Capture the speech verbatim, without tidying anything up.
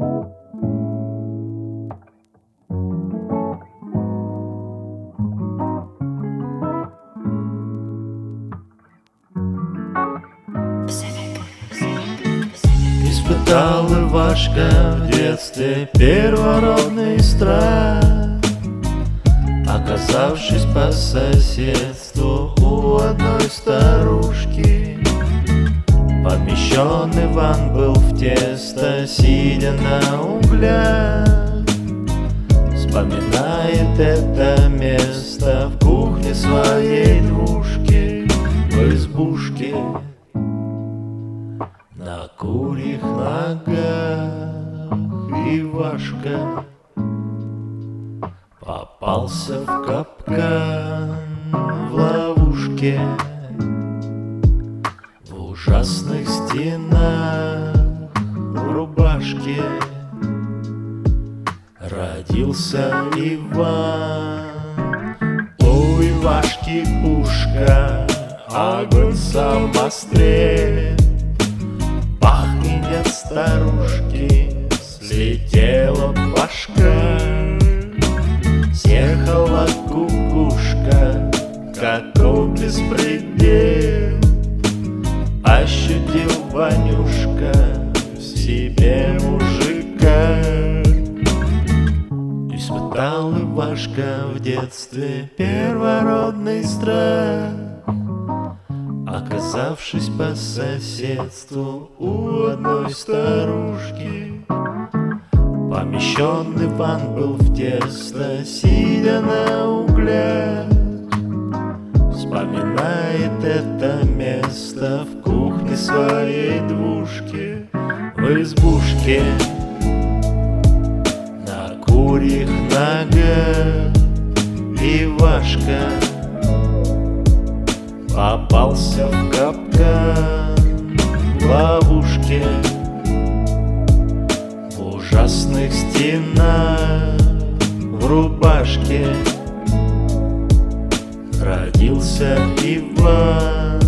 Испытал Ивашка в детстве первородный страх, оказавшись по соседству у одной старушки. Помещен Иван был в тесто, сидя на углях. Вспоминает это место в кухне своей двушки, в избушке на курьих ногах. Ивашка попался в капкан, в ловушке, в ужасных стенах, в рубашке родился Иван. У Ивашки пушка, огонь самострел, пахнет от старушки, слетела башка. Съехала кукушка, каков беспредел, ощутил Ванюшка в себе мужика. Испытал Ивашка в детстве первородный страх, оказавшись по соседству у одной старушки. Помещен Иван был в тесто, сидя на углях. Вспоминает это место в кухне своей двушки, в избушке на курьих ногах. Ивашка попался в капкан, в ловушке, в ужасных стенах, в рубашке родился Иван.